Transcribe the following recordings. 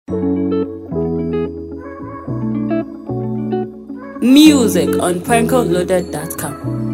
Music on prankoloaded.com.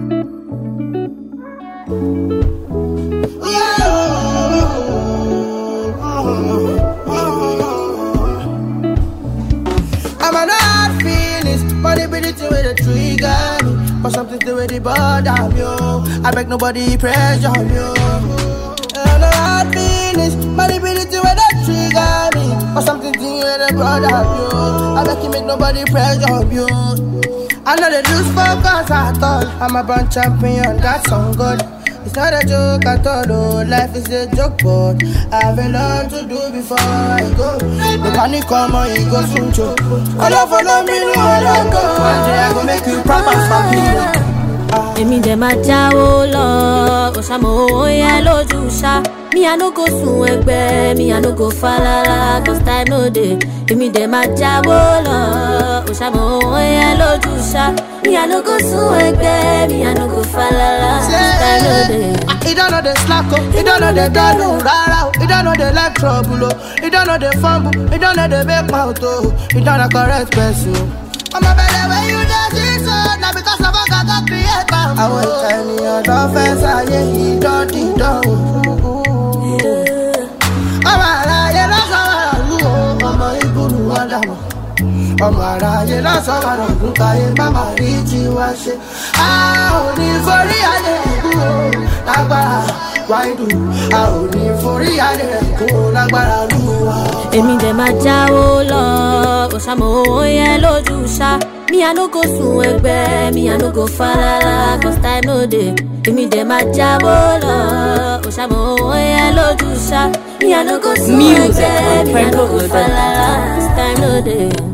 I'm an hard feelings, money be the thing with the trigger me, but something to with the bother me. I beg nobody pressure me. I'm an hard feelings, money be the thing with the trigger me, but something to with the bother me. I beg you make nobody pressure me. I know they lose focus at all. I'm a born champion, that's on God. It's not a joke at all, oh. Life is a joke, but I have a lot to do before I go. The panic come on, it goes soon, choke. Follow me, no, I don't go. One day I go make you promise for me. Èmi dẹ̀ máa jáwó lọ, òṣàmọ̀ òye lójú ṣá. Me I no go sun ẹgbẹ́, me I no go falala, cause time no dey. Èmi dẹ̀ máa jáwó lọ, òṣàmọ̀ òye lójú ṣá. Me I no go sun ẹgbẹ́, me I no go falala, cause time no dey. He don't know the slack, oh. He don't know the dollar, rara. He don't know the like trouble, oh. He don't know the fumble. He don't know the big mouth, oh. He don't know correct person. I'm a better way you just see so. Now because of a got create I will tell you your offense, I he don't. I'm a liar, that's all I do. I'm a good one. I'm a liar, that's all I do. I am Mama Richie wash it. I only for the why do I only for the Èmi dẹ̀ máa jáwó lọ, òṣàmọ̀ òye lójú ṣá. Me I no go sun ẹgbẹ́, me I no go falala, cause time no dey. Èmi dẹ̀ máa jáwó lọ, òṣàmọ̀ òye lójú ṣá. Me I no go sun ẹgbẹ́, me I no go falala, cause time no dey.